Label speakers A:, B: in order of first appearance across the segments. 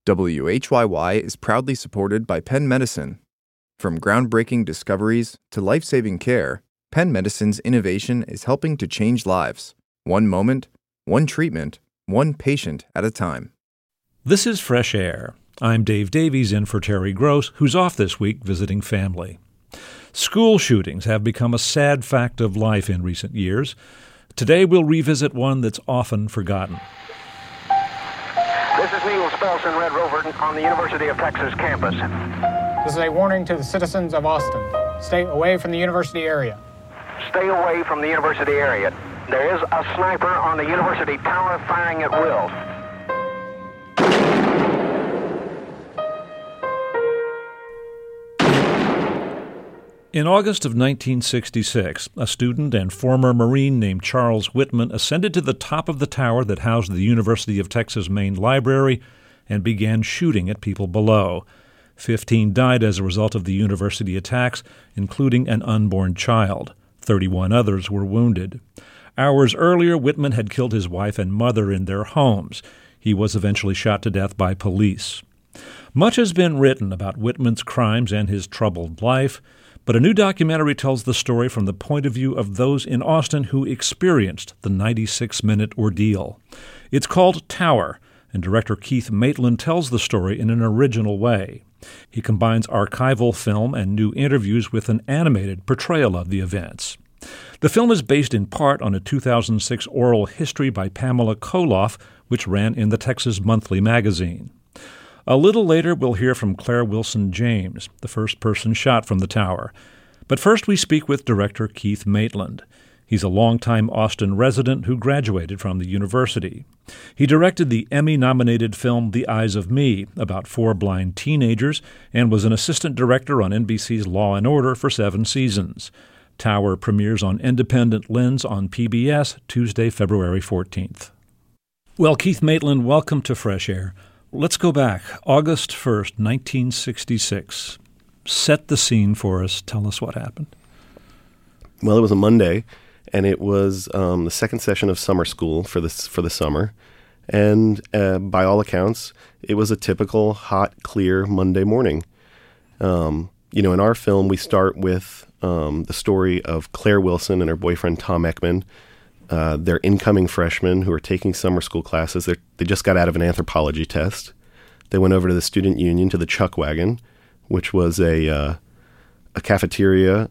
A: WHYY is proudly supported by Penn Medicine. From groundbreaking discoveries to life-saving care, Penn Medicine's innovation is helping to change lives. One moment, one treatment, one patient at a time.
B: This is Fresh Air. I'm Dave Davies in for Terry Gross, who's off this week visiting family. School shootings have become a sad fact of life in recent years. Today we'll revisit one that's often forgotten.
C: This is Neil Spelson, Red Rover, on the University of Texas campus.
D: This is a warning to the citizens of Austin. Stay away from the university area.
C: Stay away from the university area. There is a sniper on the university tower firing at will.
B: In August of 1966, a student and former Marine named Charles Whitman ascended to the top of the tower that housed the University of Texas main library and began shooting at people below. 15 died as a result of the university attacks, including an unborn child. 31 others were wounded. Hours earlier, Whitman had killed his wife and mother in their homes. He was eventually shot to death by police. Much has been written about Whitman's crimes and his troubled life, but a new documentary tells the story from the point of view of those in Austin who experienced the 96-minute ordeal. It's called Tower, and director Keith Maitland tells the story in an original way. He combines archival film and new interviews with an animated portrayal of the events. The film is based in part on a 2006 oral history by Pamela Koloff, which ran in the Texas Monthly magazine. A little later, we'll hear from Claire Wilson James, the first person shot from the tower. But first, we speak with director Keith Maitland. He's a longtime Austin resident who graduated from the university. He directed the Emmy-nominated film The Eyes of Me, about 4 blind teenagers, and was an assistant director on NBC's Law and Order for 7 seasons. Tower premieres on Independent Lens on PBS Tuesday, February 14th. Well, Keith Maitland, welcome to Fresh Air. Let's go back. August 1st, 1966. Set the scene for us. Tell us what happened.
E: Well, it was a Monday, and it was the second session of summer school for the summer. And by all accounts, it was a typical hot, clear Monday morning. In our film, we start with the story of Claire Wilson and her boyfriend, Tom Ekman. They're incoming freshmen who are taking summer school classes. They just got out of an anthropology test. They went over to the student union, to the Chuck Wagon, which was a cafeteria,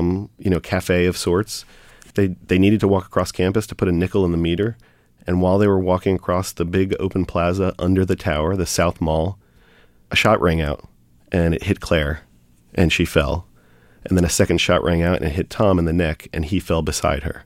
E: cafe of sorts. They needed to walk across campus to put a nickel in the meter. And while they were walking across the big open plaza under the tower, the South Mall, a shot rang out, and it hit Claire, and she fell. And then a second shot rang out, and it hit Tom in the neck, and he fell beside her.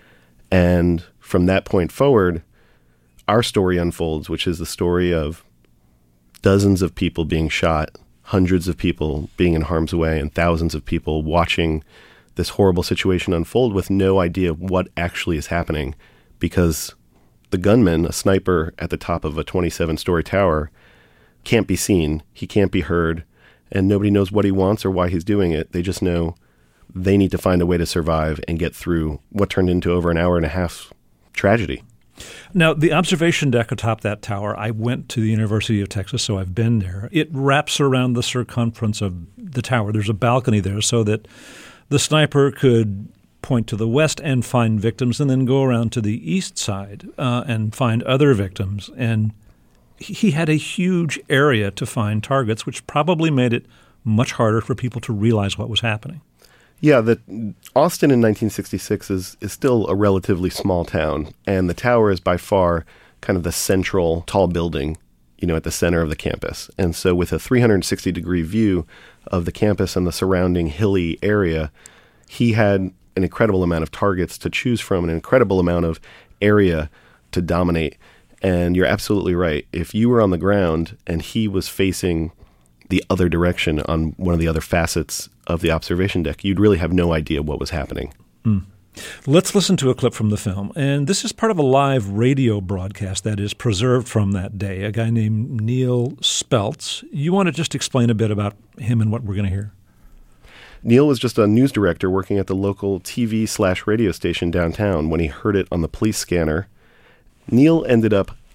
E: And from that point forward, our story unfolds, which is the story of dozens of people being shot, hundreds of people being in harm's way, and thousands of people watching this horrible situation unfold with no idea what actually is happening, because the gunman, a sniper at the top of a 27-story tower, can't be seen, he can't be heard, and nobody knows what he wants or why he's doing it. They just know they need to find a way to survive and get through what turned into over an hour and a half tragedy.
B: Now, the observation deck atop that tower, I went to the University of Texas, so I've been there. It wraps around the circumference of the tower. There's a balcony there so that the sniper could point to the west and find victims and then go around to the east side and find other victims. And he had a huge area to find targets, which probably made it much harder for people to realize what was happening.
E: Yeah, Austin in 1966 is still a relatively small town, and the tower is by far kind of the central tall building, at the center of the campus. And so with a 360-degree view of the campus and the surrounding hilly area, he had an incredible amount of targets to choose from, an incredible amount of area to dominate. And you're absolutely right. If you were on the ground and he was facing the other direction on one of the other facets of the observation deck, you'd really have no idea what was happening.
B: Let's listen to a clip from the film. And this is part of a live radio broadcast that is preserved from that day, a guy named Neil Speltz. You want to just explain a bit about him and what we're going to hear?
E: Neil was just a news director working at the local TV/radio station downtown when he heard it on the police scanner. Neil ended up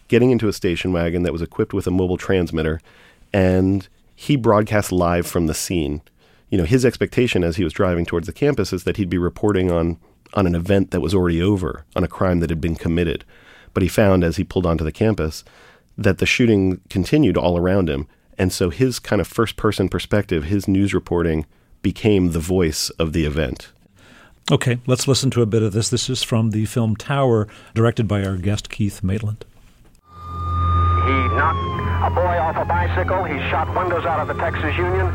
E: getting into a station wagon that was equipped with a mobile transmitter, and he broadcast live from the scene. His expectation as he was driving towards the campus is that he'd be reporting on an event that was already over, on a crime that had been committed. But he found, as he pulled onto the campus, that the shooting continued all around him. And so his kind of first-person perspective, his news reporting, became the voice of the event.
B: Okay, let's listen to a bit of this. This is from the film Tower, directed by our guest Keith Maitland.
C: He knocked a boy off a bicycle. He shot windows out of the Texas Union.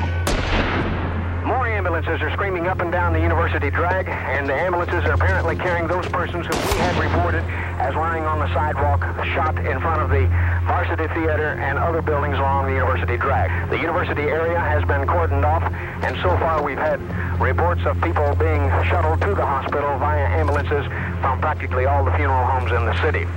C: More ambulances are screaming up and down the University Drag, and the ambulances are apparently carrying those persons who we had reported as lying on the sidewalk, shot in front of the Varsity Theater and other buildings along the University Drag. The university area has been cordoned off, and so far we've had reports of people being shuttled to the hospital via ambulances from practically all the funeral homes in the city.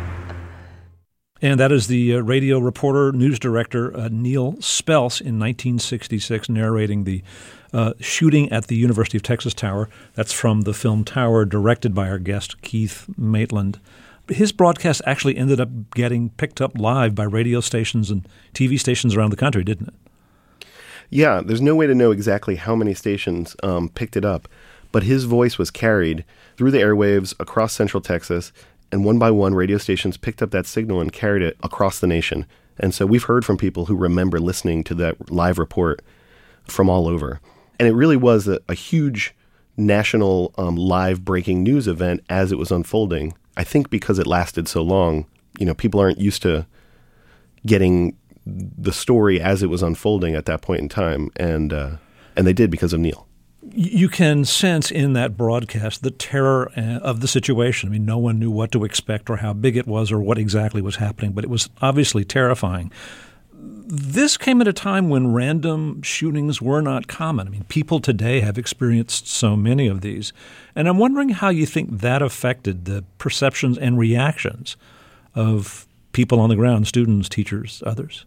B: And that is the radio reporter, news director Neil Spelce in 1966 narrating the shooting at the University of Texas Tower. That's from the film Tower, directed by our guest Keith Maitland. His broadcast actually ended up getting picked up live by radio stations and TV stations around the country, didn't it?
E: Yeah, there's no way to know exactly how many stations picked it up, but his voice was carried through the airwaves across Central Texas, and one by one, radio stations picked up that signal and carried it across the nation. And so we've heard from people who remember listening to that live report from all over. And it really was a huge national live breaking news event as it was unfolding. I think because it lasted so long, people aren't used to getting the story as it was unfolding at that point in time. And they did because of Neil.
B: You can sense in that broadcast the terror of the situation. I mean, no one knew what to expect or how big it was or what exactly was happening, but it was obviously terrifying. This came at a time when random shootings were not common. I mean, people today have experienced so many of these. And I'm wondering how you think that affected the perceptions and reactions of people on the ground, students, teachers, others.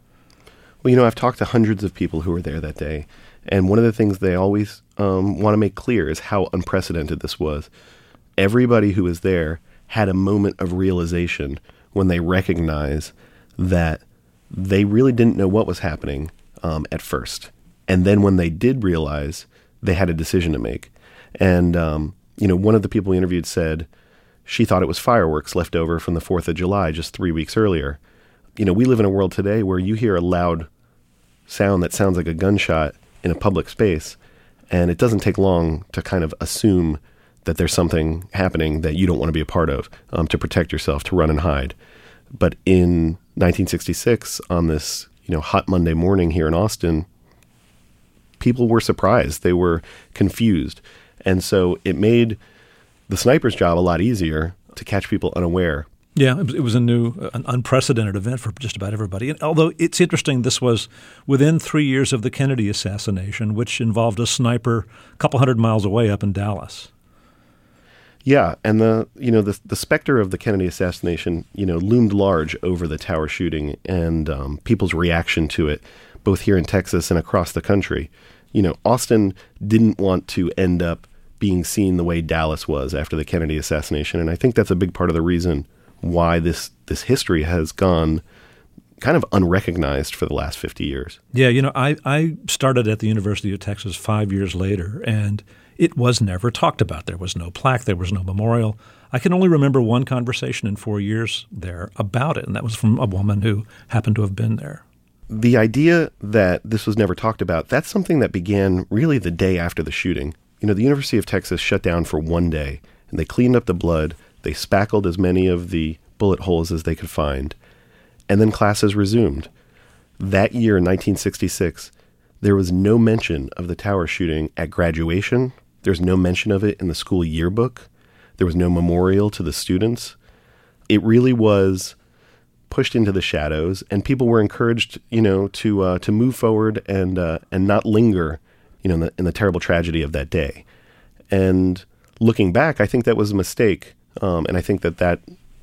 E: Well, I've talked to hundreds of people who were there that day. And one of the things they always want to make clear is how unprecedented this was. Everybody who was there had a moment of realization when they recognized that they really didn't know what was happening at first. And then when they did realize, they had a decision to make. And, one of the people we interviewed said she thought it was fireworks left over from the 4th of July just 3 weeks earlier. We live in a world today where you hear a loud sound that sounds like a gunshot in a public space, and it doesn't take long to kind of assume that there's something happening that you don't want to be a part of, to protect yourself, to run and hide. But in 1966, on this hot Monday morning here in Austin, people were surprised. They were confused. And so it made the sniper's job a lot easier to catch people unaware.
B: Yeah, it was an unprecedented event for just about everybody. And although it's interesting, this was within 3 years of the Kennedy assassination, which involved a sniper a couple hundred miles away up in Dallas.
E: Yeah, and the specter of the Kennedy assassination, loomed large over the Tower shooting and people's reaction to it, both here in Texas and across the country. Austin didn't want to end up being seen the way Dallas was after the Kennedy assassination, and I think that's a big part of the reason why this history has gone kind of unrecognized for the last 50 years.
B: Yeah, I started at the University of Texas 5 years later, and it was never talked about. There was no plaque. There was no memorial. I can only remember one conversation in 4 years there about it, and that was from a woman who happened to have been there.
E: The idea that this was never talked about, that's something that began really the day after the shooting. The University of Texas shut down for one day, and they cleaned up the blood. They spackled as many of the bullet holes as they could find, and then classes resumed. That year, in 1966, there was no mention of the Tower shooting at graduation. There's no mention of it in the school yearbook. There was no memorial to the students. It really was pushed into the shadows, and people were encouraged, to move forward and not linger, in the terrible tragedy of that day. And looking back, I think that was a mistake. And I think that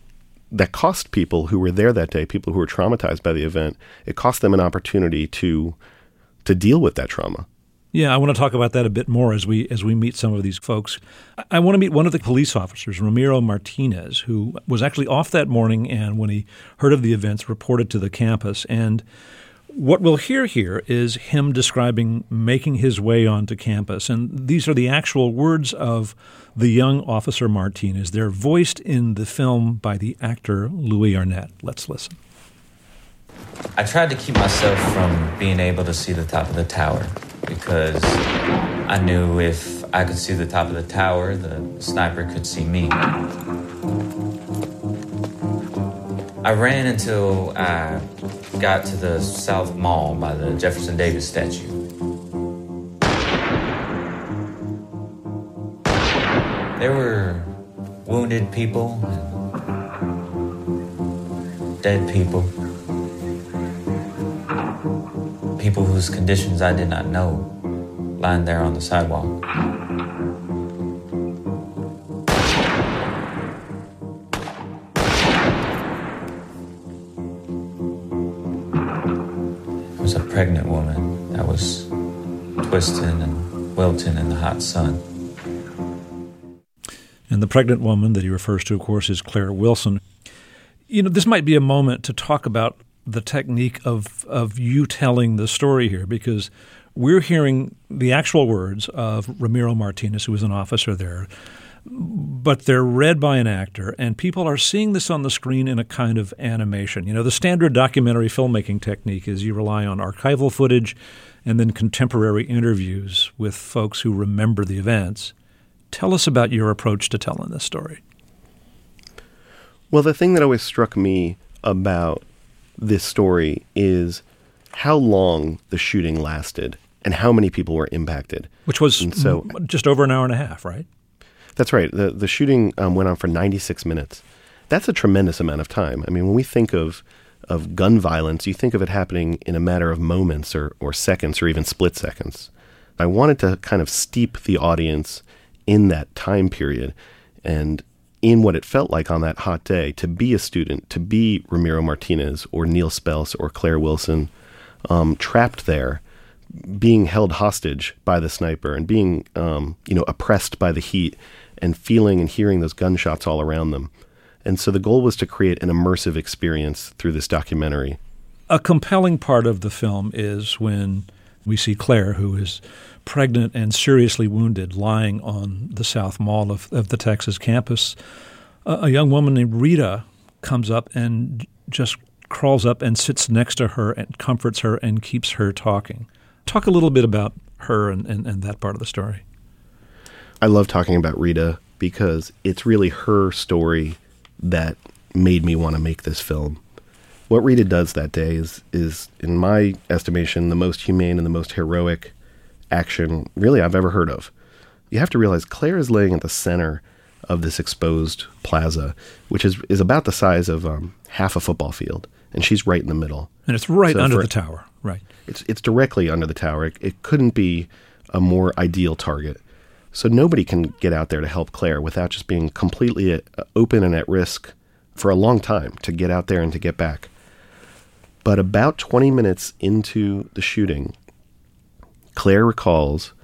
E: cost people who were there that day, people who were traumatized by the event, it cost them an opportunity to deal with that trauma.
B: Yeah, I want to talk about that a bit more as we meet some of these folks. I want to meet one of the police officers, Ramiro Martinez, who was actually off that morning and when he heard of the events reported to the campus. And what we'll hear here is him describing making his way onto campus. And these are the actual words of the young Officer Martinez. They're voiced in the film by the actor Louis Arnett. Let's listen.
F: I tried to keep myself from being able to see the top of the tower because I knew if I could see the top of the tower, the sniper could see me. I ran until I got to the South Mall by the Jefferson Davis statue. There were wounded people and dead people. People whose conditions I did not know, lying there on the sidewalk. There was a pregnant woman that was twisting and wilting in the hot sun.
B: And the pregnant woman that he refers to, of course, is Claire Wilson. You know, this might be a moment to talk about the technique of you telling the story here, because we're hearing the actual words of Ramiro Martinez, who was an officer there, but they're read by an actor, and people are seeing this on the screen in a kind of animation. You know, the standard documentary filmmaking technique is you rely on archival footage and then contemporary interviews with folks who remember the events. Tell us about your approach to telling this story.
E: Well, the thing that always struck me about this story is how long the shooting lasted and how many people were impacted.
B: Which was just over an hour and a half, right?
E: That's right. The shooting went on for 96 minutes. That's a tremendous amount of time. I mean, when we think of gun violence, you think of it happening in a matter of moments or seconds or even split seconds. I wanted to kind of steep the audience in that time period and in what it felt like on that hot day to be a student, to be Ramiro Martinez or Neil Spelce or Claire Wilson, trapped there, being held hostage by the sniper and being, oppressed by the heat and feeling and hearing those gunshots all around them. And so the goal was to create an immersive experience through this documentary.
B: A compelling part of the film is when we see Claire, who is pregnant and seriously wounded, lying on the South Mall of the Texas campus. A young woman named Rita comes up and just crawls up and sits next to her and comforts her and keeps her talking. Talk a little bit about her and that part of the story.
E: I love talking about Rita because it's really her story that made me want to make this film. What Rita does that day is, in my estimation, the most humane and the most heroic action really I've ever heard of. You have to realize Claire is laying at the center of this exposed plaza, which is about the size of half a football field, and she's right in the middle.
B: And it's right under the tower, right?
E: It's directly under the tower. It couldn't be a more ideal target. So nobody can get out there to help Claire without just being completely open and at risk for a long time to get out there and to get back. But about 20 minutes into the shooting, Claire recalls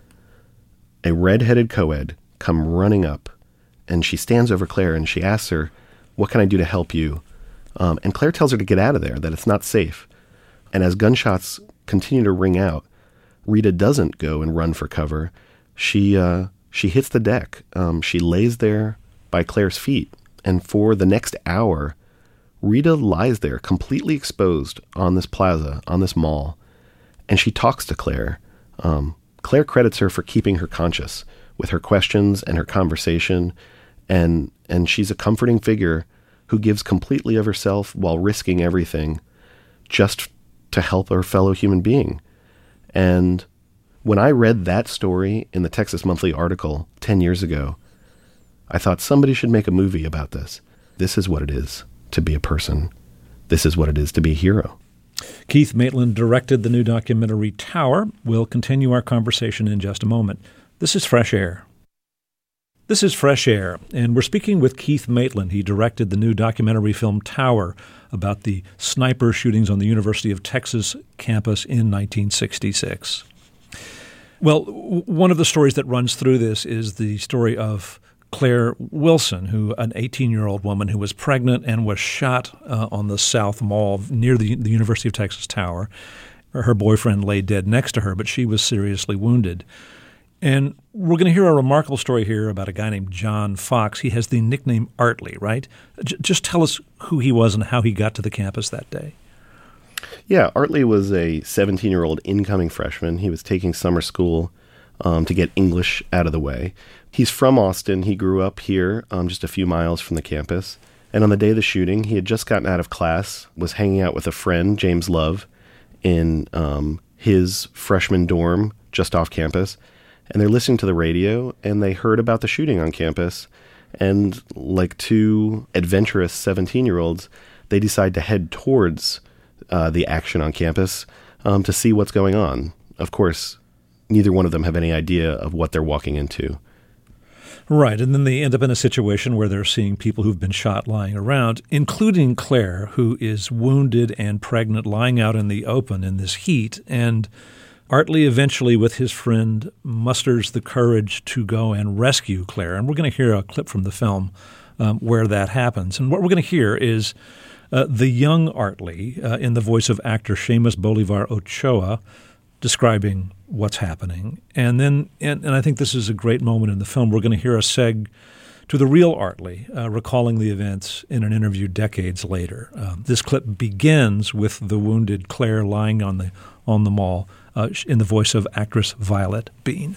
E: a red-headed co-ed come running up, and she stands over Claire and she asks her, "What can I do to help you?" And Claire tells her to get out of there, that it's not safe. And as gunshots continue to ring out, Rita doesn't go and run for cover. She hits the deck. She lays there by Claire's feet, and for the next hour, Rita lies there completely exposed on this plaza, on this mall, and she talks to Claire. Claire credits her for keeping her conscious with her questions and her conversation, and she's a comforting figure who gives completely of herself while risking everything just to help her fellow human being. And when I read that story in the Texas Monthly article 10 years ago, I thought somebody should make a movie about this. This is what it is to be a person. This is what it is to be a hero.
B: Keith Maitland directed the new documentary Tower. We'll continue our conversation in just a moment. This is Fresh Air. This is Fresh Air, and we're speaking with Keith Maitland. He directed the new documentary film Tower about the sniper shootings on the University of Texas campus in 1966. Well, one of the stories that runs through this is the story of Claire Wilson, an 18-year-old woman who was pregnant and was shot on the South Mall near the University of Texas Tower. Her boyfriend lay dead next to her, but she was seriously wounded. And we're going to hear a remarkable story here about a guy named John Fox. He has the nickname Artley, right? Just tell us who he was and how he got to the campus that day.
E: Yeah, Artley was a 17-year-old incoming freshman. He was taking summer school to get English out of the way. He's from Austin. He grew up here, just a few miles from the campus. And on the day of the shooting, he had just gotten out of class, was hanging out with a friend, James Love, in his freshman dorm just off campus. And they're listening to the radio, and they heard about the shooting on campus. And like two adventurous 17-year-olds, they decide to head towards the action on campus to see what's going on. Of course, neither one of them have any idea of what they're walking into.
B: Right, and then they end up in a situation where they're seeing people who've been shot lying around, including Claire, who is wounded and pregnant, lying out in the open in this heat. And Artley eventually, with his friend, musters the courage to go and rescue Claire. And we're going to hear a clip from the film where that happens. And what we're going to hear is the young Artley, in the voice of actor Seamus Bolivar Ochoa, describing what's happening. And then, and I think this is a great moment in the film, we're going to hear a seg to the real Artley, recalling the events in an interview decades later. This clip begins with the wounded Claire lying on the mall in the voice of actress Violet Bean.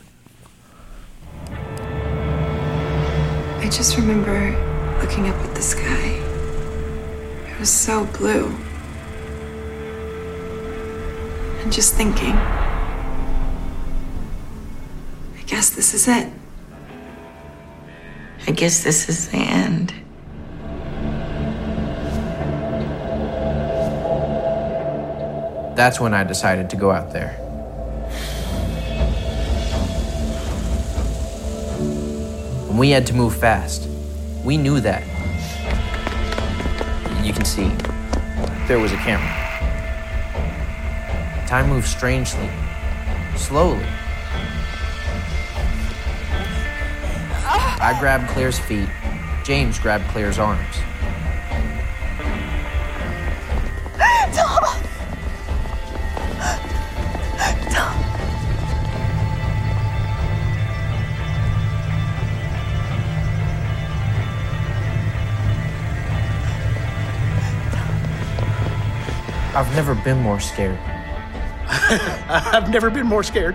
G: I just remember looking up at the sky. It was so blue. And just thinking, I guess this is it. I guess this is the end.
H: That's when I decided to go out there. And we had to move fast. We knew that. You can see, there was a camera. Time moved strangely, slowly. I grabbed Claire's feet. James grabbed Claire's arms.
G: Tom! Tom!
H: I've never been more scared.
I: I've never been more scared.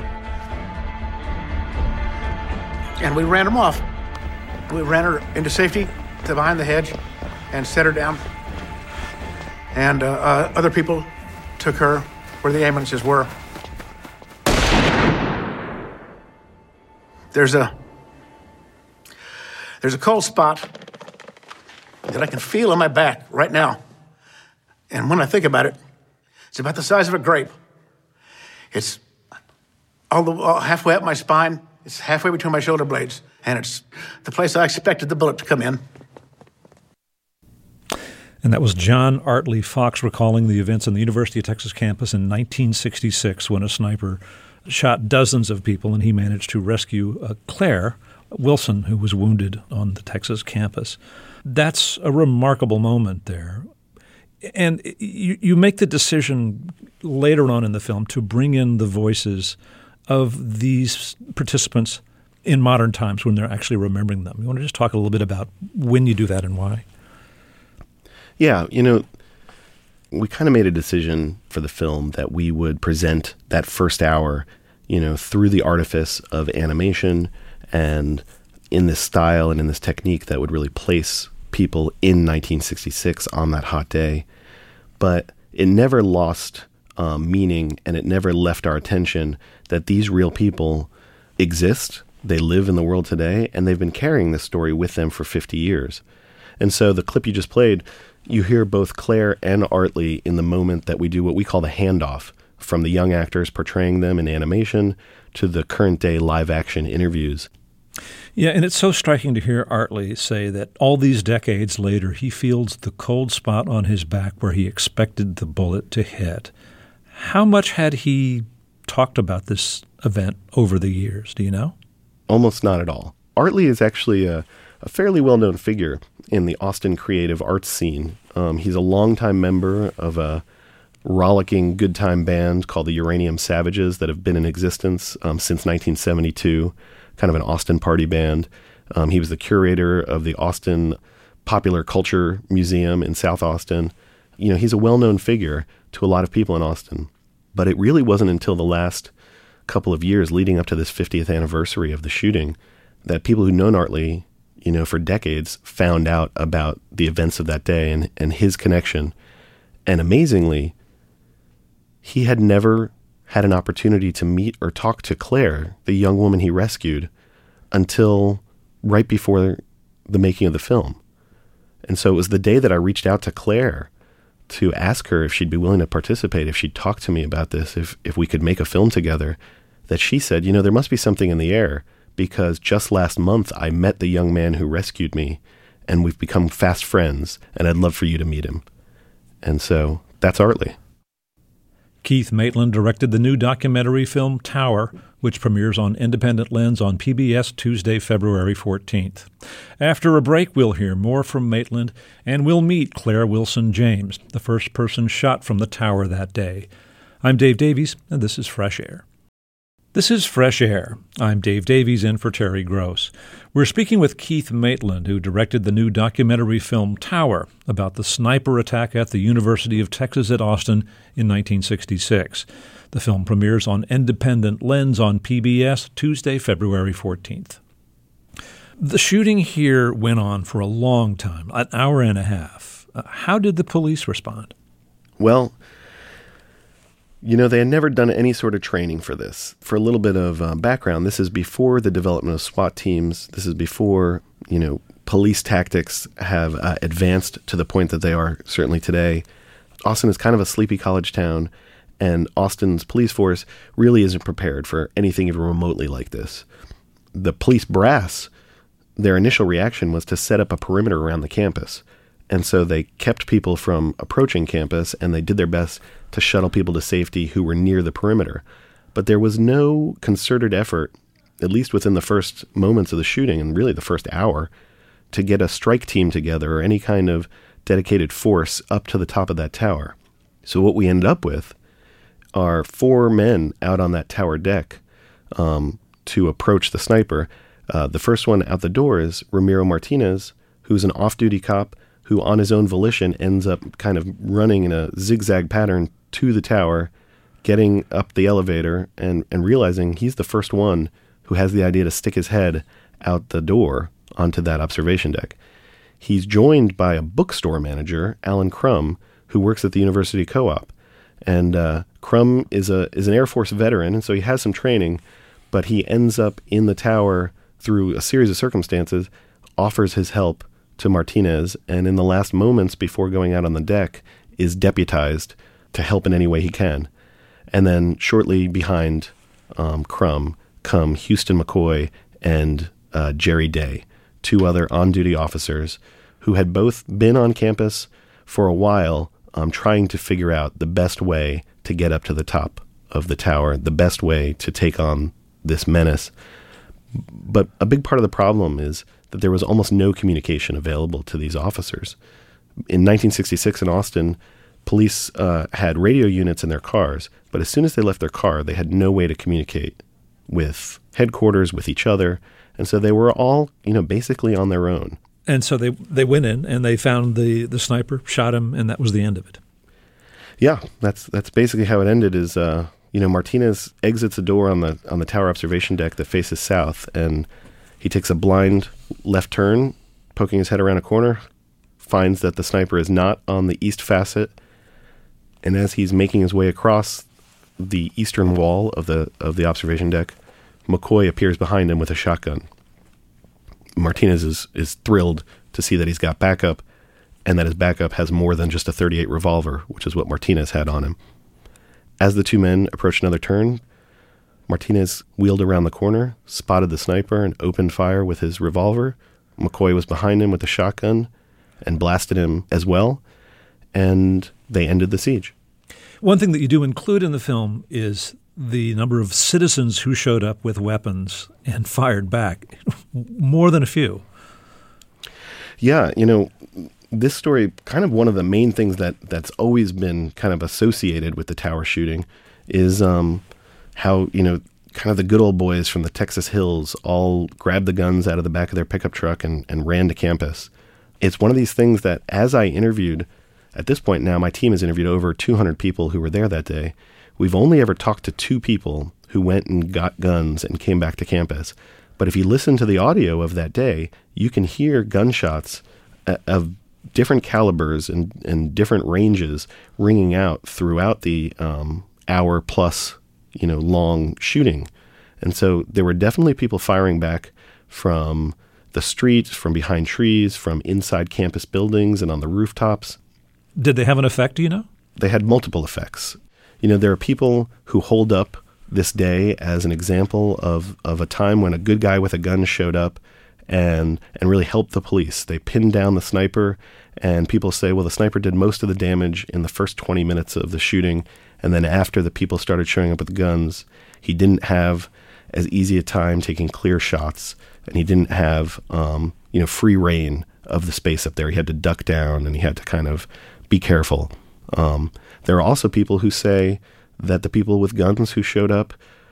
I: And we ran them off. We ran her into safety to behind the hedge and set her down. And other people took her where the ambulances were. There's a cold spot that I can feel on my back right now. And when I think about it, it's about the size of a grape. It's all halfway up my spine. It's halfway between my shoulder blades. And it's the place I expected the bullet to come in.
B: And that was John Artley Fox recalling the events on the University of Texas campus in 1966 when a sniper shot dozens of people and he managed to rescue Claire Wilson, who was wounded on the Texas campus. That's a remarkable moment there. And you make the decision later on in the film to bring in the voices of these participants in modern times when they're actually remembering them. You want to just talk a little bit about when you do that and why?
E: Yeah, we kind of made a decision for the film that we would present that first hour, through the artifice of animation and in this style and in this technique that would really place people in 1966 on that hot day. But it never lost meaning, and it never left our attention that these real people exist. They live in the world today, and they've been carrying this story with them for 50 years. And so the clip you just played, you hear both Claire and Artley in the moment that we do what we call the handoff from the young actors portraying them in animation to the current day live action interviews.
B: Yeah, and it's so striking to hear Artley say that all these decades later, he feels the cold spot on his back where he expected the bullet to hit. How much had he talked about this event over the years? Do you know?
E: Almost not at all. Artley is actually a fairly well-known figure in the Austin creative arts scene. He's a longtime member of a rollicking good time band called the Uranium Savages that have been in existence since 1972, kind of an Austin party band. He was the curator of the Austin Popular Culture Museum in South Austin. You know, he's a well-known figure to a lot of people in Austin. But it really wasn't until the last couple of years leading up to this 50th anniversary of the shooting that people who'd known Artley, you know, for decades found out about the events of that day and his connection. And amazingly, he had never had an opportunity to meet or talk to Claire, the young woman he rescued, until right before the making of the film. And so it was the day that I reached out to Claire to ask her if she'd be willing to participate, if she'd talk to me about this, if we could make a film together, that she said, you know, there must be something in the air, because just last month I met the young man who rescued me, and we've become fast friends, and I'd love for you to meet him. And so that's Artley.
B: Keith Maitland directed the new documentary film Tower, which premieres on Independent Lens on PBS Tuesday, February 14th. After a break, we'll hear more from Maitland, and we'll meet Claire Wilson James, the first person shot from the tower that day. I'm Dave Davies, and this is Fresh Air. This is Fresh Air. I'm Dave Davies in for Terry Gross. We're speaking with Keith Maitland, who directed the new documentary film Tower about the sniper attack at the University of Texas at Austin in 1966. The film premieres on Independent Lens on PBS Tuesday, February 14th. The shooting here went on for a long time, an hour and a half. How did the police respond?
E: Well, you know, they had never done any sort of training for this. For a little bit of background, this is before the development of SWAT teams. This is before, you know, police tactics have advanced to the point that they are certainly today. Austin is kind of a sleepy college town, and Austin's police force really isn't prepared for anything even remotely like this. The police brass, their initial reaction was to set up a perimeter around the campus. And so they kept people from approaching campus, and they did their best to shuttle people to safety who were near the perimeter. But there was no concerted effort, at least within the first moments of the shooting and really the first hour, to get a strike team together or any kind of dedicated force up to the top of that tower. So what we ended up with are 4 men out on that tower deck to approach the sniper. The first one out the door is Ramiro Martinez, who's an off-duty cop who on his own volition ends up kind of running in a zigzag pattern to the tower, getting up the elevator and realizing he's the first one who has the idea to stick his head out the door onto that observation deck. He's joined by a bookstore manager, Alan Crum, who works at the University Co-op. And Crum is an Air Force veteran, and so he has some training, but he ends up in the tower through a series of circumstances, offers his help to Martinez, and in the last moments before going out on the deck is deputized to help in any way he can. And then shortly behind Crum come Houston McCoy and Jerry Day, 2 other on-duty officers who had both been on campus for a while trying to figure out the best way to get up to the top of the tower, the best way to take on this menace. But a big part of the problem is that there was almost no communication available to these officers. In 1966 in Austin, police had radio units in their cars, but as soon as they left their car, they had no way to communicate with headquarters, with each other, and so they were all, you know, basically on their own. And
B: so they went in and they found the sniper, shot him, and that was the end of it.
E: Yeah, that's basically how it ended. Is Martinez exits a door on the tower observation deck that faces south, and he takes a blind left turn, poking his head around a corner, finds that the sniper is not on the east facet, and as he's making his way across the eastern wall of the observation deck, McCoy appears behind him with a shotgun. Martinez is thrilled to see that he's got backup, and that his backup has more than just a .38 revolver, which is what Martinez had on him. As the 2 men approached another turn, Martinez wheeled around the corner, spotted the sniper, and opened fire with his revolver. McCoy was behind him with a shotgun and blasted him as well, and they ended the siege.
B: One thing that you do include in the film is the number of citizens who showed up with weapons and fired back, more than a few.
E: Yeah, this story, kind of one of the main things that's always been kind of associated with the tower shooting is how, kind of the good old boys from the Texas hills all grabbed the guns out of the back of their pickup truck and ran to campus. It's one of these things that as I interviewed, at this point now, my team has interviewed over 200 people who were there that day. We've only ever talked to 2 people who went and got guns and came back to campus. But if you listen to the audio of that day, you can hear gunshots of different calibers and different ranges ringing out throughout the hour plus, long shooting. And so there were definitely people firing back from the streets, from behind trees, from inside campus buildings and on the rooftops.
B: Did they have an effect, do you know?
E: They had multiple effects. There are people who hold up this day as an example of a time when a good guy with a gun showed up and really helped the police. They pinned down the sniper, and people say, well, the sniper did most of the damage in the first 20 minutes of the shooting, and then after the people started showing up with guns, he didn't have as easy a time taking clear shots, and he didn't have free reign of the space up there. He had to duck down, and he had to kind of be careful. There are also people who say that the people with guns who showed up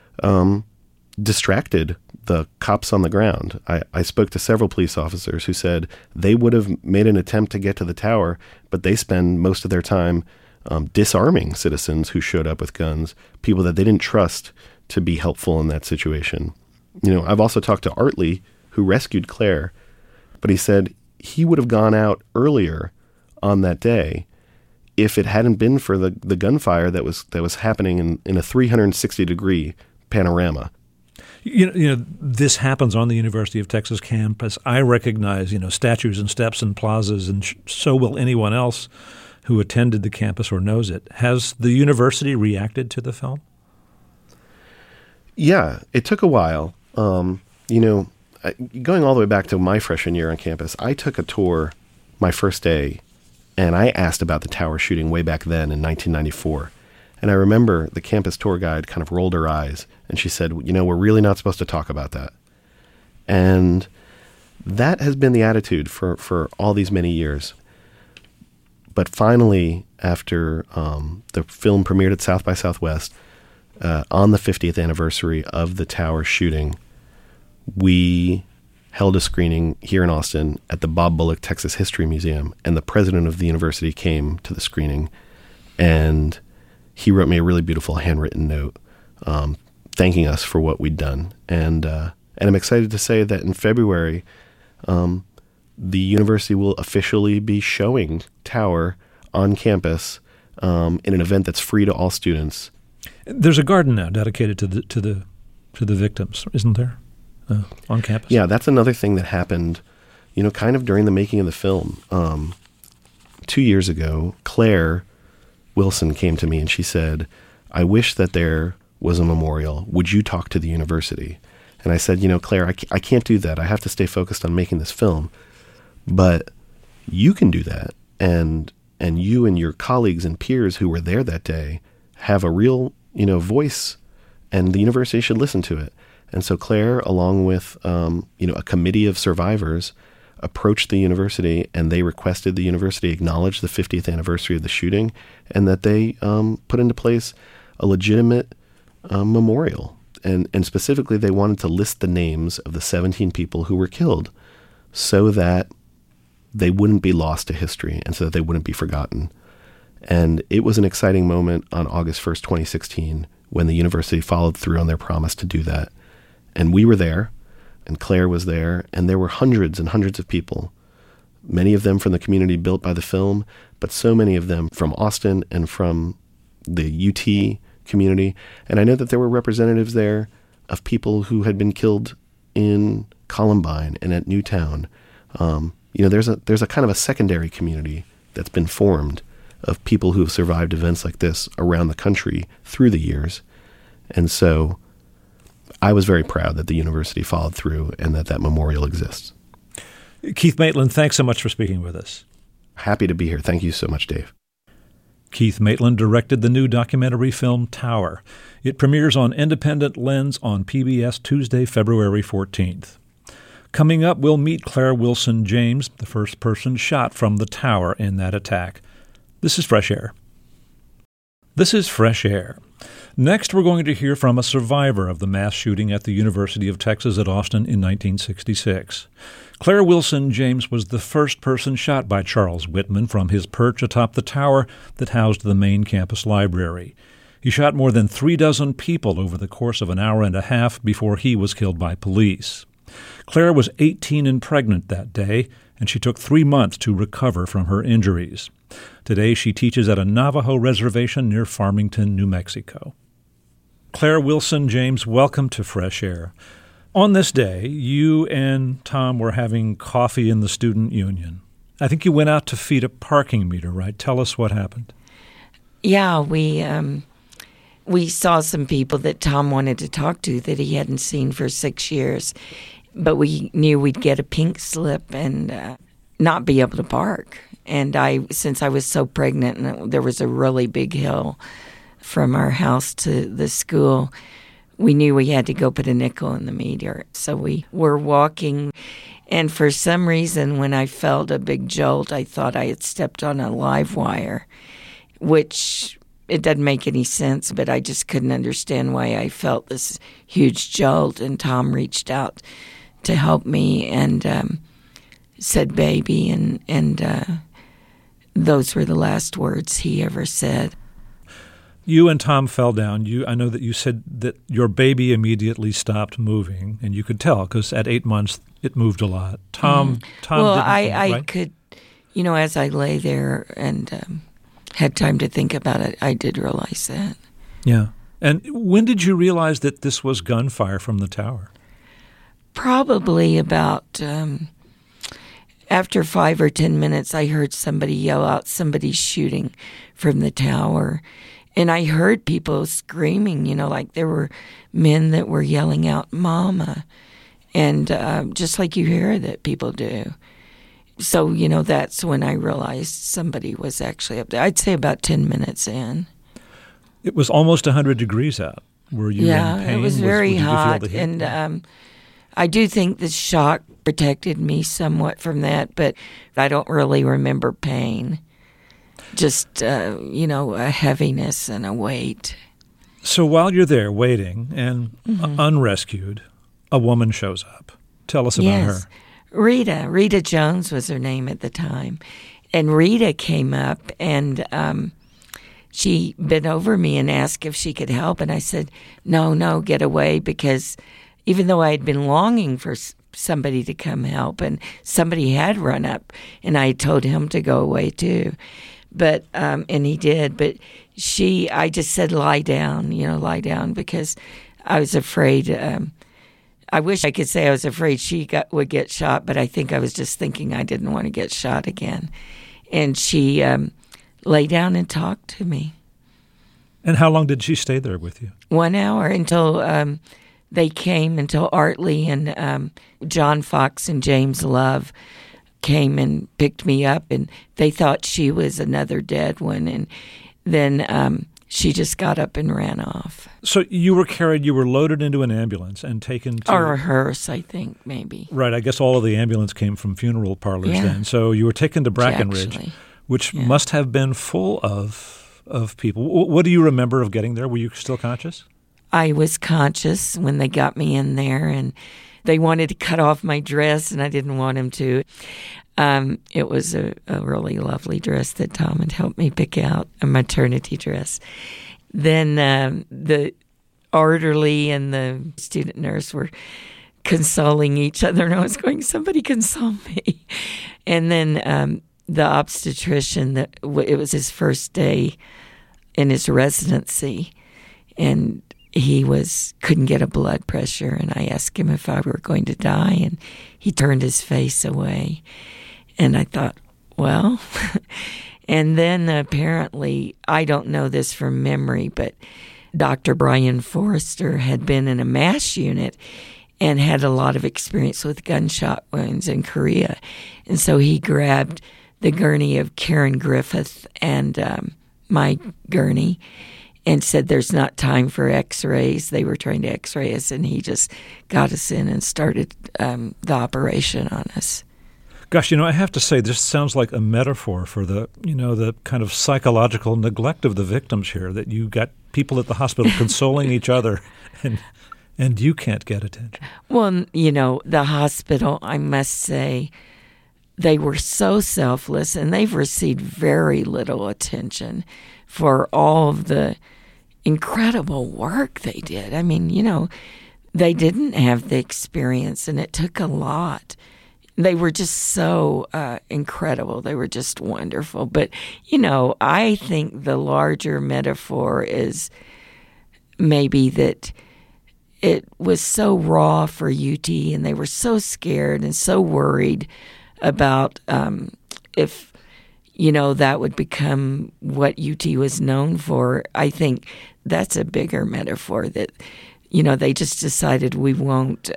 E: distracted the cops on the ground. I spoke to several police officers who said they would have made an attempt to get to the tower, but they spend most of their time disarming citizens who showed up with guns, people that they didn't trust to be helpful in that situation. I've also talked to Artley, who rescued Claire, but he said he would have gone out earlier on that day if it hadn't been for the gunfire that was happening in a 360-degree panorama.
B: This happens on the University of Texas campus. I recognize, statues and steps and plazas, and so will anyone else who attended the campus or knows it. Has the university reacted to the film?
E: Yeah, it took a while. Going all the way back to my freshman year on campus, I took a tour my first day, and I asked about the tower shooting way back then in 1994. And I remember the campus tour guide kind of rolled her eyes, and she said, we're really not supposed to talk about that. And that has been the attitude for all these many years. But finally, after the film premiered at South by Southwest, on the 50th anniversary of the tower shooting, we held a screening here in Austin at the Bob Bullock Texas History Museum, and the president of the university came to the screening, and he wrote me a really beautiful handwritten note thanking us for what we'd done. And I'm excited to say that in February, the university will officially be showing Tower on campus in an event that's free to all students.
B: There's a garden now dedicated to the victims, isn't there? On campus.
E: Yeah, that's another thing that happened, kind of during the making of the film. 2 years ago, Claire Wilson came to me and she said, I wish that there was a memorial. Would you talk to the university? And I said, Claire, I can't do that. I have to stay focused on making this film. But you can do that. And you and your colleagues and peers who were there that day have a real, voice, and the university should listen to it. And so Claire, along with, a committee of survivors, approached the university, and they requested the university acknowledge the 50th anniversary of the shooting, and that they put into place a legitimate memorial. And specifically, they wanted to list the names of the 17 people who were killed so that they wouldn't be lost to history and so that they wouldn't be forgotten. And it was an exciting moment on August 1st, 2016, when the university followed through on their promise to do that. And we were there, and Claire was there, and there were hundreds and hundreds of people, many of them from the community built by the film, but so many of them from Austin and from the UT community. And I know that there were representatives there of people who had been killed in Columbine and at Newtown. There's a kind of a secondary community that's been formed of people who have survived events like this around the country through the years. And so I was very proud that the university followed through and that memorial exists.
B: Keith Maitland, thanks so much for speaking with us.
E: Happy to be here. Thank you so much, Dave.
B: Keith Maitland directed the new documentary film Tower. It premieres on Independent Lens on PBS Tuesday, February 14th. Coming up, we'll meet Claire Wilson James, the first person shot from the tower in that attack. This is Fresh Air. This is Fresh Air. Next, we're going to hear from a survivor of the mass shooting at the University of Texas at Austin in 1966. Claire Wilson James was the first person shot by Charles Whitman from his perch atop the tower that housed the main campus library. He shot more than 36 people over the course of an hour and a half before he was killed by police. Claire was 18 and pregnant that day, and she took 3 months to recover from her injuries. Today, she teaches at a Navajo reservation near Farmington, New Mexico. Claire Wilson James, welcome to Fresh Air. On this day, you and Tom were having coffee in the student union. I think you went out to feed a parking meter, right? Tell us what happened.
J: Yeah, we saw some people that Tom wanted to talk to that he hadn't seen for 6 years, but we knew we'd get a pink slip and not be able to park. And since I was so pregnant and there was a really big hill from our house to the school, we knew we had to go put a nickel in the meter. So we were walking, and for some reason, when I felt a big jolt, I thought I had stepped on a live wire, which it doesn't make any sense, but I just couldn't understand why I felt this huge jolt. And Tom reached out to help me and said baby, and those were the last words he ever said.
B: You and Tom fell down. I know that you said that your baby immediately stopped moving, and you could tell because at 8 months it moved a lot. Tom
J: well,
B: didn't.
J: I
B: right?
J: could, as I lay there and had time to think about it, I did realize that.
B: Yeah. And when did you realize that this was gunfire from the tower?
J: Probably about after 5 or 10 minutes, I heard somebody yell out, "Somebody's shooting" from the tower. And I heard people screaming, like there were men that were yelling out, "Mama," and just like you hear that people do. So, that's when I realized somebody was actually up there. I'd say about 10 minutes in.
B: It was almost 100 degrees out. Were you in pain?
J: It was very hot.
B: Did you feel the heat?
J: And I do think the shock protected me somewhat from that, but I don't really remember pain. Just, a heaviness and a weight.
B: So while you're there waiting and unrescued, a woman shows up. Tell us about her.
J: Rita Jones was her name at the time. And Rita came up and she bent over me and asked if she could help. And I said, no, get away, because even though I had been longing for somebody to come help, and somebody had run up, and I told him to go away too. But, and he did, but I just said, lie down, because I was afraid. I wish I could say I was afraid she would get shot, but I think I was just thinking I didn't want to get shot again. And she lay down and talked to me.
B: And how long did she stay there with you?
J: 1 hour until they came, until Artley and John Fox and James Love came and picked me up, and they thought she was another dead one, and then she just got up and ran off.
B: So you were loaded into an ambulance and taken to...
J: Or a hearse, I think, maybe.
B: Right, I guess all of the ambulance came from funeral parlors then. So you were taken to Brackenridge, which must have been full of people. What do you remember of getting there? Were you still conscious?
J: I was conscious when they got me in there, and they wanted to cut off my dress, and I didn't want them to. It was a really lovely dress that Tom had helped me pick out, a maternity dress. Then the orderly and the student nurse were consoling each other, and I was going, somebody console me. And then the obstetrician, it was his first day in his residency, and he couldn't get a blood pressure, and I asked him if I were going to die, and he turned his face away. And I thought, well, and then apparently, I don't know this from memory, but Dr. Brian Forrester had been in a MASH unit and had a lot of experience with gunshot wounds in Korea. And so he grabbed the gurney of Karen Griffith and my gurney and said there's not time for x-rays. They were trying to x-ray us, and he just got us in and started the operation on us.
B: Gosh, I have to say, this sounds like a metaphor for the kind of psychological neglect of the victims here, that you got people at the hospital consoling each other and you can't get attention.
J: Well, the hospital, I must say, they were so selfless, and they've received very little attention for all of the incredible work they did. I mean, they didn't have the experience, and it took a lot. They were just so incredible. They were just wonderful. But, I think the larger metaphor is maybe that it was so raw for UT, and they were so scared and so worried about if, that would become what UT was known for. I think that's a bigger metaphor that, they just decided we won't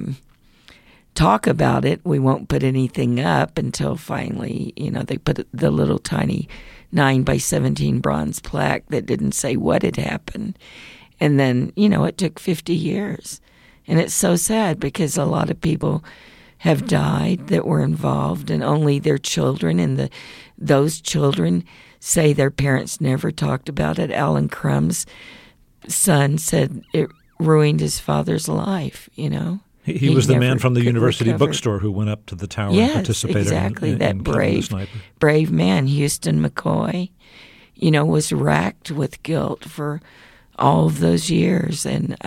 J: talk about it. We won't put anything up until finally, they put the little tiny 9x17 bronze plaque that didn't say what had happened. And then, it took 50 years. And it's so sad because a lot of people have died that were involved, and only their children, and those children say their parents never talked about it. Alan Crumb's son said it ruined his father's life,
B: He was the man from the university bookstore who went up to the tower and participated.
J: Exactly.
B: in
J: that
B: killing
J: brave man, Houston McCoy, was racked with guilt for all of those years. And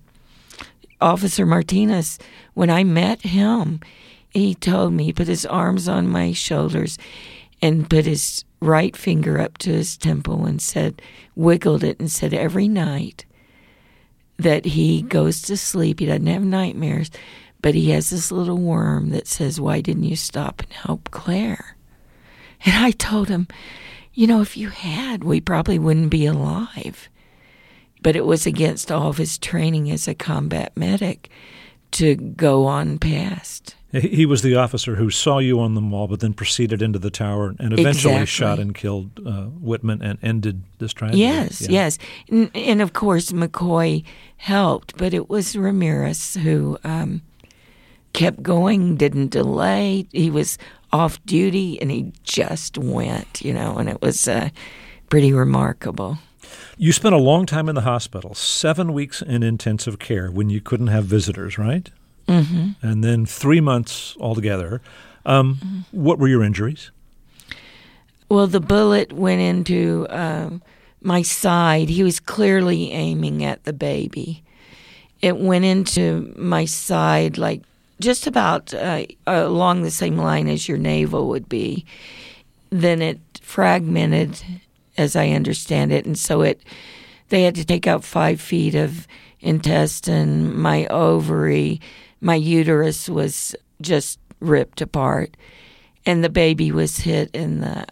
J: Officer Martinez, when I met him, he told me, he put his arms on my shoulders and put his right finger up to his temple and wiggled it and said every night that he goes to sleep, he doesn't have nightmares, but he has this little worm that says, "Why didn't you stop and help Claire?" And I told him, if you had, we probably wouldn't be alive. But it was against all of his training as a combat medic to go on past.
B: He was the officer who saw you on the mall, but then proceeded into the tower and eventually shot and killed Whitman and ended this tragedy.
J: Yes. And of course, McCoy helped, but it was Ramirez who kept going, didn't delay. He was off duty, and he just went, and it was pretty remarkable.
B: You spent a long time in the hospital, 7 weeks in intensive care when you couldn't have visitors, right?
J: Mm-hmm.
B: And then 3 months altogether. What were your injuries?
J: Well, the bullet went into my side. He was clearly aiming at the baby. It went into my side, like just about along the same line as your navel would be. Then it fragmented, as I understand it, and so they had to take out 5 feet of intestine, my ovary, my uterus was just ripped apart, and the baby was hit in the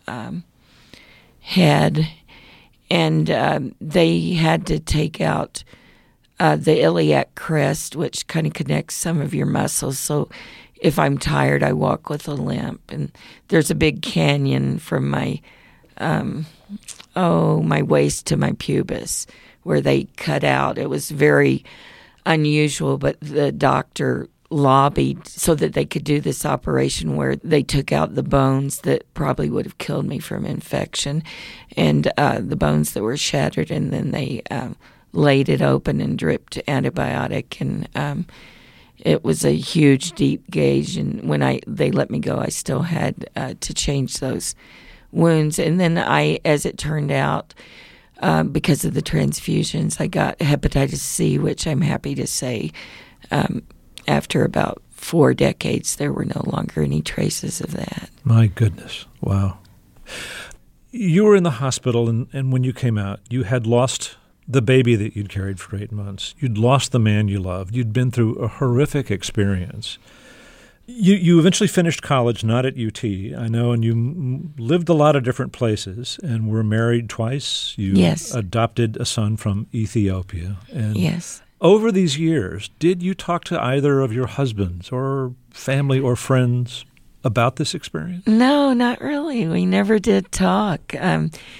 J: head, and they had to take out the iliac crest, which kind of connects some of your muscles. So if I'm tired, I walk with a limp, and there's a big canyon from my my waist to my pubis where they cut out. It was very unusual, but the doctor lobbied so that they could do this operation where they took out the bones that probably would have killed me from infection, and the bones that were shattered, and then they laid it open and dripped antibiotic, and it was a huge, deep gauge, and when they let me go, I still had to change those wounds. And then as it turned out, because of the transfusions, I got hepatitis C, which I'm happy to say after about 4 decades, there were no longer any traces of that.
B: My goodness. Wow. You were in the hospital, and when you came out, you had lost the baby that you'd carried for 8 months. You'd lost the man you loved. You'd been through a horrific experience. You eventually finished college, not at UT, I know, and you lived a lot of different places and were married twice. You adopted a son from Ethiopia. And
J: yes.
B: Over these years, did you talk to either of your husbands or family or friends about this experience?
J: No, not really. We never did talk.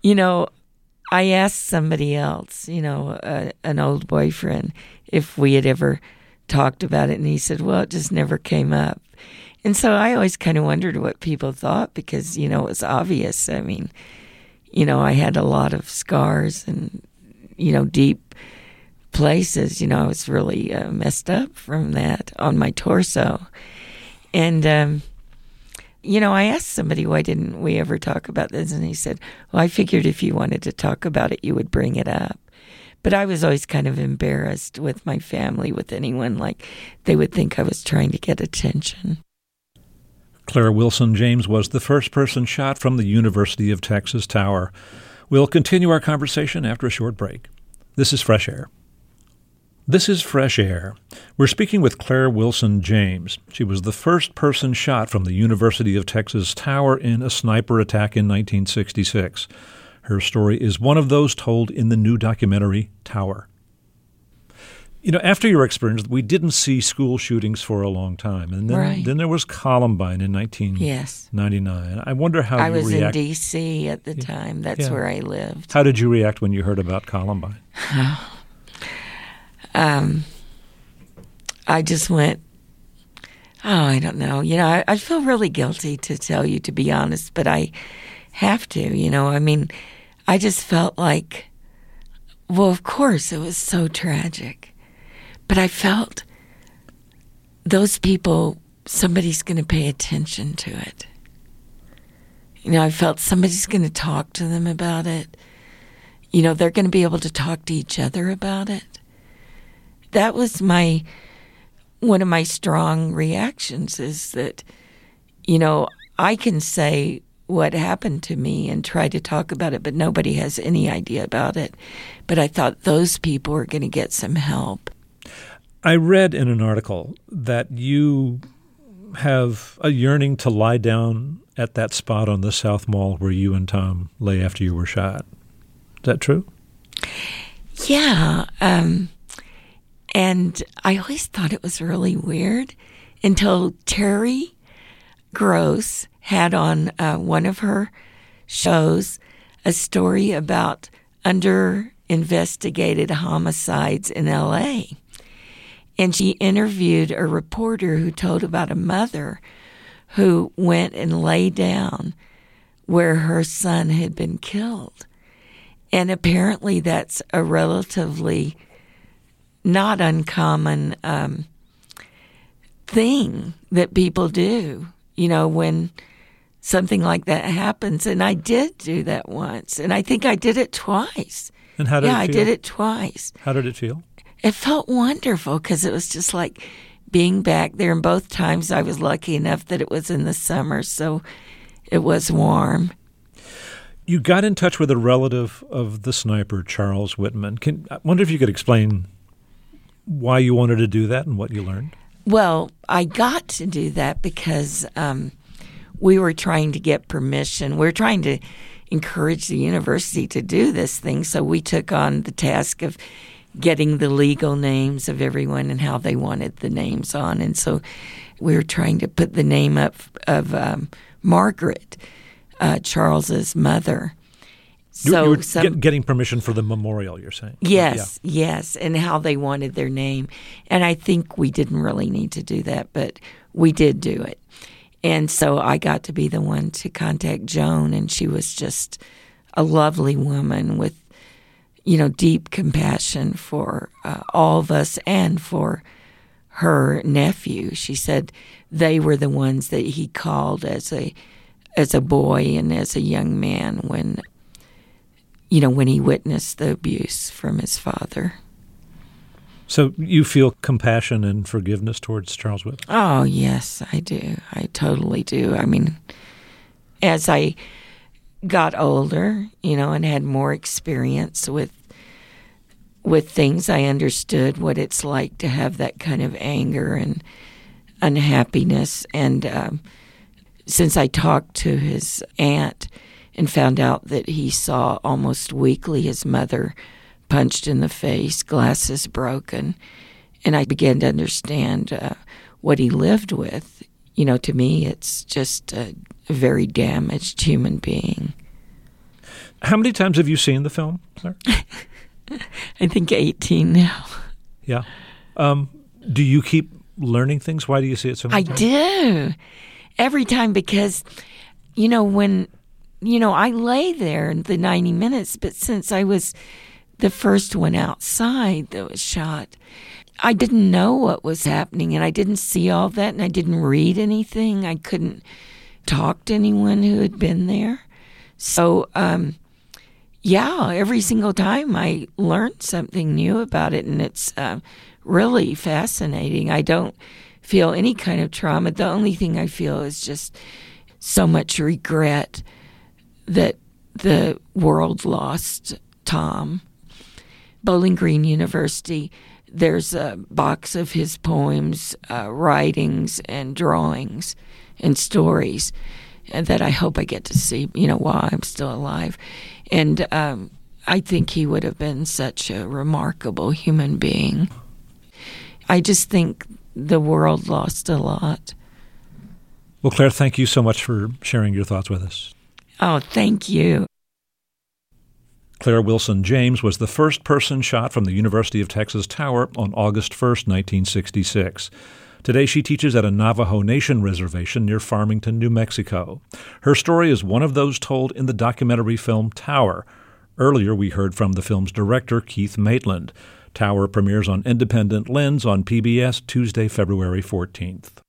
J: I asked somebody else, an old boyfriend, if we had ever talked about it, and he said, well, it just never came up. And so I always kind of wondered what people thought because, it was obvious. I mean, I had a lot of scars and, deep places. I was really messed up from that on my torso. And, I asked somebody, why didn't we ever talk about this? And he said, well, I figured if you wanted to talk about it, you would bring it up. But I was always kind of embarrassed with my family, with anyone, like they would think I was trying to get attention.
B: Claire Wilson James was the first person shot from the University of Texas Tower. We'll continue our conversation after a short break. This is Fresh Air. This is Fresh Air. We're speaking with Claire Wilson James. She was the first person shot from the University of Texas Tower in a sniper attack in 1966. Her story is one of those told in the new documentary, Tower. After your experience, we didn't see school shootings for a long time. And then there was Columbine in 1999. I wonder how
J: I
B: you
J: was
B: react.
J: in D.C. at the time. That's where I lived.
B: How did you react when you heard about Columbine?
J: I just went, I don't know. I feel really guilty to tell you, to be honest, but I have to, I just felt like, well, of course, it was so tragic. But I felt those people, somebody's going to pay attention to it. I felt somebody's going to talk to them about it. They're going to be able to talk to each other about it. That was one of my strong reactions is that, I can say what happened to me and try to talk about it, but nobody has any idea about it. But I thought those people were going to get some help.
B: I read in an article that you have a yearning to lie down at that spot on the South Mall where you and Tom lay after you were shot. Is that true?
J: Yeah. And I always thought it was really weird until Terry Gross had on one of her shows a story about under-investigated homicides in L.A., and she interviewed a reporter who told about a mother who went and lay down where her son had been killed. And apparently that's a relatively not uncommon thing that people do, when something like that happens. And I did do that once, and I think I did it twice.
B: And how did it feel?
J: Yeah, I did it twice.
B: How did it feel?
J: It felt wonderful because it was just like being back there. And both times I was lucky enough that it was in the summer, so it was warm.
B: You got in touch with a relative of the sniper, Charles Whitman. I wonder if you could explain why you wanted to do that and what you learned.
J: Well, I got to do that because we were trying to get permission. We were trying to encourage the university to do this thing, so we took on the task of getting the legal names of everyone and how they wanted the names on. And so we were trying to put the name up of Margaret, Charles's mother.
B: So you were getting permission for the memorial, you're saying?
J: Yes, yes, and how they wanted their name. And I think we didn't really need to do that, but we did do it. And so I got to be the one to contact Joan, and she was just a lovely woman with, deep compassion for all of us and for her nephew. She said they were the ones that he called as a boy and as a young man when he witnessed the abuse from his father.
B: So you feel compassion and forgiveness towards Charles Whitman?
J: Oh, yes, I do. I totally do. I mean, as I got older, and had more experience with things, I understood what it's like to have that kind of anger and unhappiness. And since I talked to his aunt and found out that he saw almost weekly his mother punched in the face, glasses broken, and I began to understand what he lived with. To me, it's just a very damaged human being.
B: How many times have you seen the film, Claire?
J: I think 18 now.
B: Yeah. Do you keep learning things? Why do you see it so many times?
J: I do. Every time, because, when, I lay there in the 90 minutes, but since I was the first one outside that was shot, I didn't know what was happening, and I didn't see all that, and I didn't read anything. I couldn't talk to anyone who had been there. So, every single time I learned something new about it, and it's really fascinating. I don't feel any kind of trauma. The only thing I feel is just so much regret that the world lost Tom. Bowling Green University, there's a box of his poems, writings, and drawings and stories, and that I hope I get to see, while I'm still alive. And I think he would have been such a remarkable human being. I just think the world lost a lot.
B: Well, Claire, thank you so much for sharing your thoughts with us.
J: Oh, thank you.
B: Claire Wilson James was the first person shot from the University of Texas Tower on August 1st, 1966. Today she teaches at a Navajo Nation reservation near Farmington, New Mexico. Her story is one of those told in the documentary film Tower. Earlier we heard from the film's director, Keith Maitland. Tower premieres on Independent Lens on PBS Tuesday, February 14th.